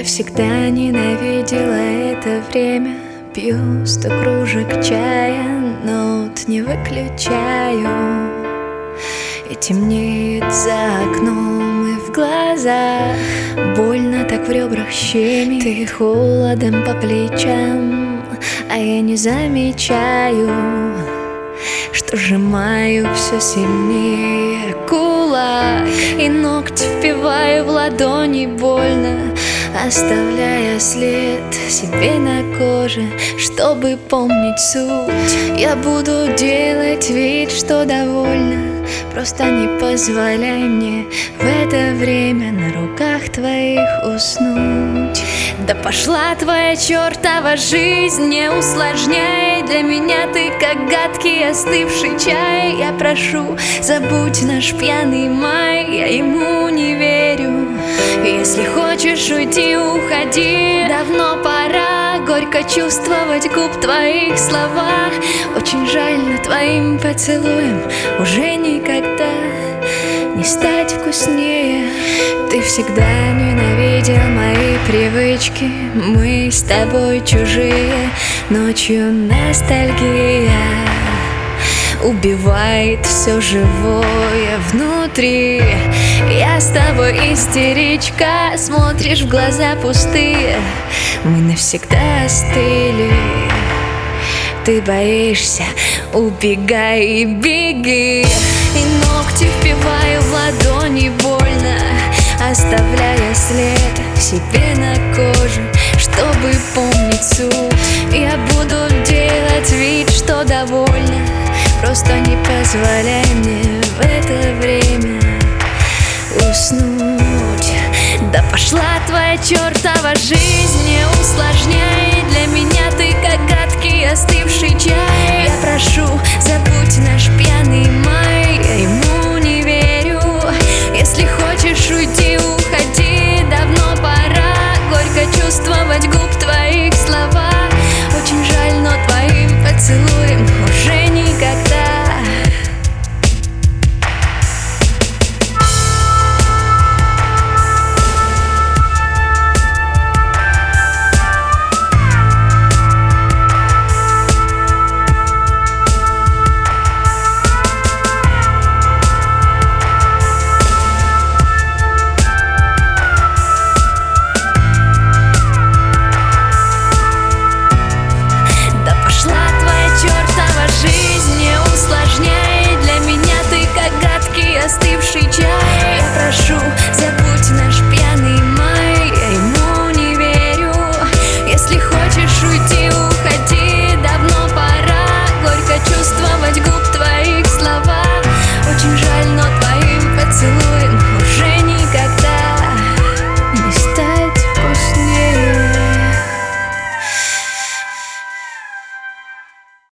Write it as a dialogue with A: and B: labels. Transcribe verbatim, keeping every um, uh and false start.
A: всегда ненавидела это время. Пью сто кружек чая, ноут не выключаю, и темнеет за окном и в глазах. Больно так в ребрах щемит, и холодом по плечам, а я не замечаю, что сжимаю все сильнее кулак, и ногти впиваю в ладони больно, оставляя след себе на коже, чтобы помнить суть. Я буду делать вид, что довольна, просто не позволяй мне в это время на руках твоих уснуть. Да пошла твоя чертова жизнь, не усложняй. Для меня ты как гадкий остывший чай. Я прошу, забудь наш пьяный май, я ему не верю. Если хочешь уйти, уходи, давно пора горько чувствовать губ твоих слова. Очень жаль, но твоим поцелуем уже никогда не стать вкуснее. Ты всегда ненавидел мои привычки, мы с тобой чужие. Ночью ностальгия убивает все живое внутри. Я с тобой истеричка, смотришь в глаза пустые, мы навсегда остыли. Ты боишься, убегай и беги, и ногти впиваю в ладони больно, оставляя след себе на коже, чтобы помнить суть. Я буду делать вид, что довольна, просто не позволяй мне в это время уснуть. Да пошла твоя чертова жизнь, не усложняй. Для меня ты как гадкий остывший